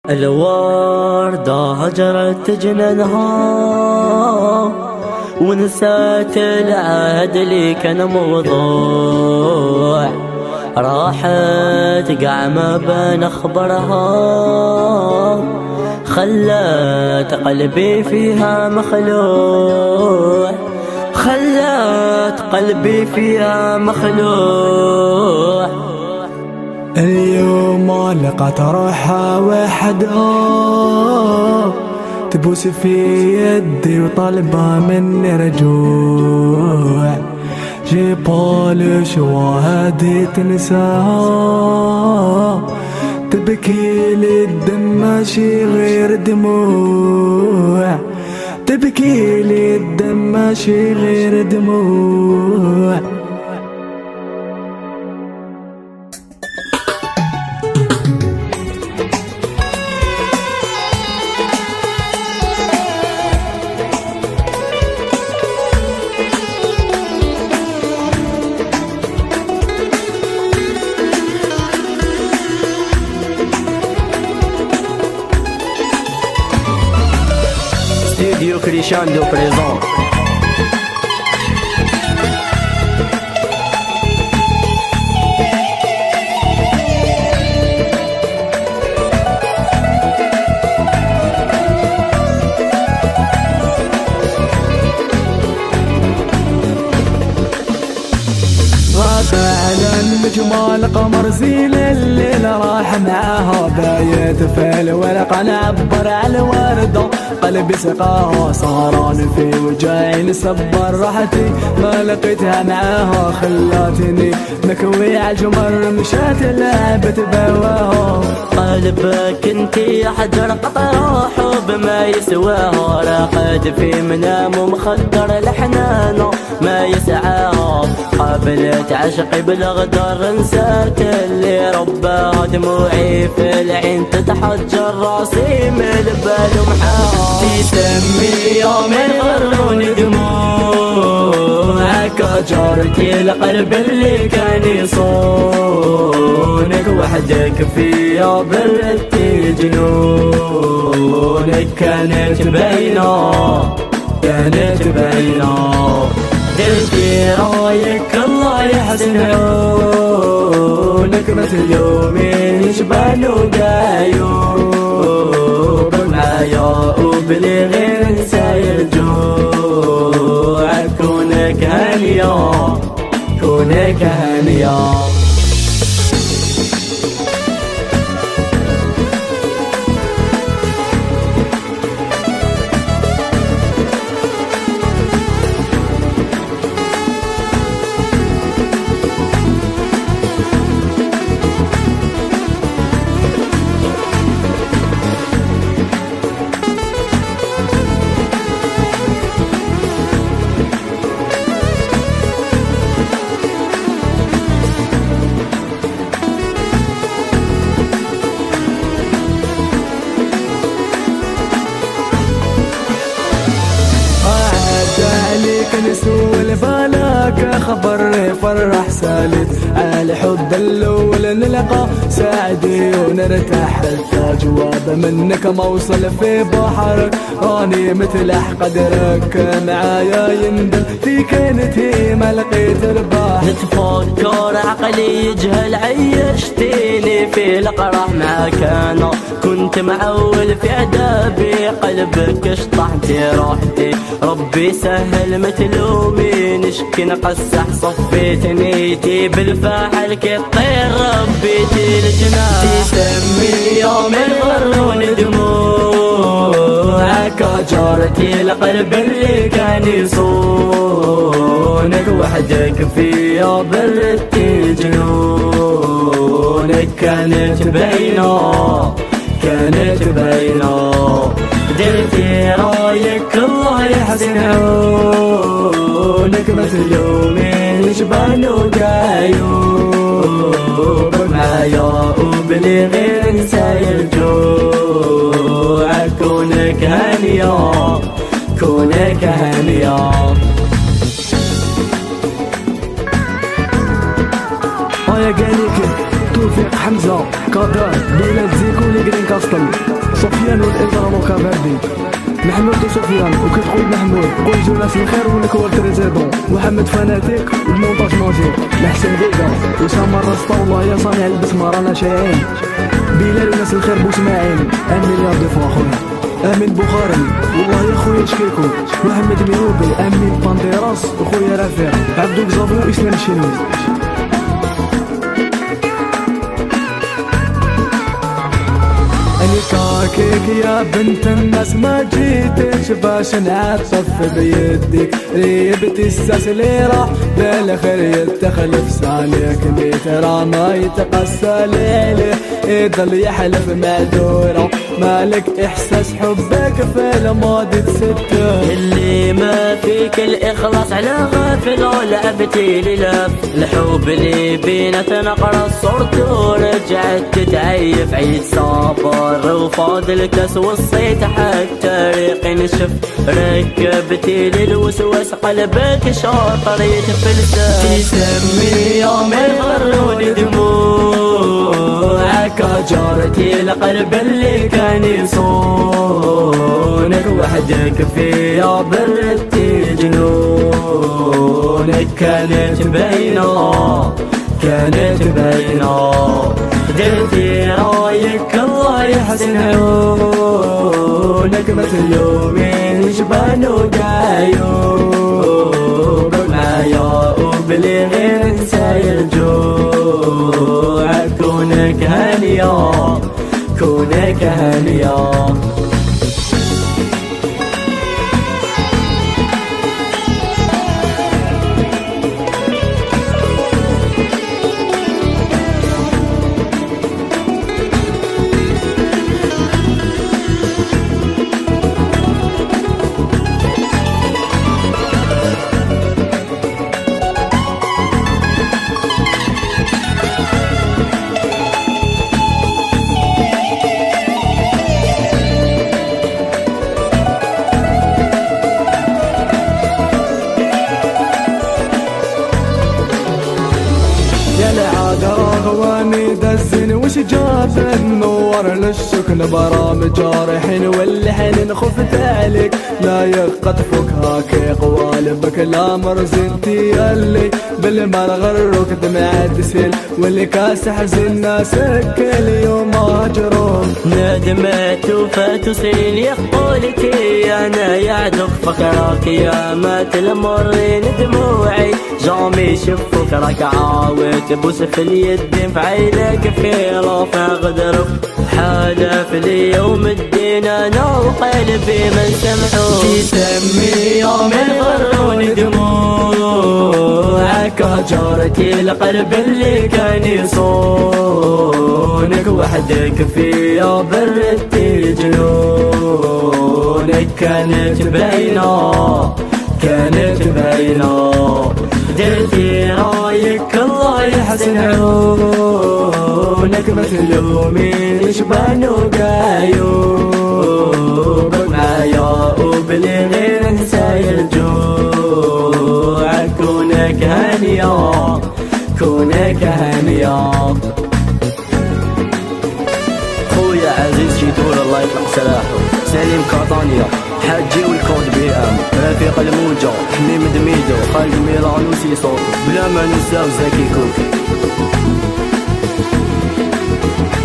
الوردة هجرت جنانها ونسات العهد اللي كان موضوع، راحت قعمة بين اخبارها خلت قلبي فيها مخلوع، خلت قلبي فيها مخلوع. اليوم لقيت روحها وحدها تبوس في يدي وطالبة مني رجوع، جيبها شواهدي تنساها تبكي لي الدم ماشي غير دموع، تبكي لي الدم ماشي غير دموع. Studio Crescendo présent. على الجمال قمر زين الليل راح معاها بايت في الورق نعبر على الوردة، قلبي سقاها سهران في وجعي صبر راحتي ما لقيتها معاها، خلاتني مكوي عالجمر مشات لعبت بواها. قلبك انتي حجر قطرة حب ما يسواها، راقد في منام ومخدر الحنانة ما يسعاها، قابلت عشقي بالغدر نسات اللي رباها، دموعي في العين تتحجر راسي من البال ومحاها، تسمي يوم يغرون دموعك جارتي القلب اللي كان يصونك، وحدك فيها بردتي جنونك، كانت باينة كانت باينة، درتي رايك الله يحسن عيونك، مثل يومين يشبهن وقايوك معايا وبلي غير نساير جوعك، كونك هانية كونك هانية. نسول بالك خبر فرح سالت على حب الاول نلقى سعدي ونرتاح، حتى جواب منك موصل في بحرك راني متلح قدرك معايا يندل في كنتي ما لقيت البحر، نتفكر عقلي يجهل عيشتيني في القرح معاك انا كنت معول في عذابي، قلبك شطحتي روحتي ربي سهل متلومي، نشكي نقسح صفيت نيتي بالفاحل كالطير ربيتي الجناح، تسمي يوم يغرون دموعك جارتي القلب اللي كان يصونك، وحدك فيها بردتي جنونك، كانت باينة كانت باينة، درتي رايك الله يحسن عيونك، مثل يومين يشبهن وقايوك معايا وبلي غير نساير جوعك، كونك هانية كونك هانية. يا قالك توفيق حمزة قدر بلاد زيكولي جرين كاستل سفيان والإدرام وكافردي محمود وسفيان وكتقول محمود قول جوناس الخير والكوال تريزيدون محمد فناتيك والمونتاج ماجيك محسن بيكا وسام الرسطا والله يا صانع البسمة رانا شايعين بلال وناس الخير بوسماعيل 1 مليار دي فوا خويا امين بخاري والله يا خويا شكيكو محمد ميوبي امين بانديراس وخويا رفيق عبدو كزافو واسلام الشنوي اني كاكيك يا بنت الناس ما جيتش باش نعطف بيدك ريبتي الساس اللي راح بالاخر يتخلف سالك ترى ما يتقسى ليله يضل يحلف معذوره مالك احساس حبك في الماضي تستر اللي ما فيك الاخلاص على غافل ولعبتي للف الحب اللي بيناتنا قرا صورته ورجعت تتعيف عيد صابر وفاضل كاس وصيت حتى ريقي نشف ركبتي للوسواس قلبك شاطر يتفلسف تسمي يوم يغروني دموعك جارتي القلب اللي كان يصونك وحدك فيا بردتي جنونك كانت باينة درتي رايك الله يحسن عيونك ما تلومين جبانو دايوب معايا وبلي غير نسى يرجوع كونك هانية غواني دزن وش جاب النور للشكل برامج جارحين والحين خفت عليك لا يقطفك هاك قوالبك لا مرزنتي اللي بالمال غرك دمع تسيل واللي كاس حزن ناسك اليوم هجرون ندمت وفات سنين يا قولتي انا يعدك فكرك يا ما تلمرين دموعي جامي شفك راك عاود تبوس في اليد في عينك في رافع غدرك حالف لي يوم الدين انا وقلبي من سمحوك تسمي يوم يغروني دموعك جارتي القلب اللي كان يصونك وحدك فيا بردتي جنونك كانت باينة درتي رايك الله يحسن عيونك ما تلومين جبانو قايوب معايا وبلي غير نسى يرجوع كونك هانية خويا عزيز جيتور الله يطلق سلاحه سليم كاطانيا حاجي والكود بي ام رفيق الموجة حميم دميدو خالد ميلان وسي صوت بلا ما نساو زكي كوكي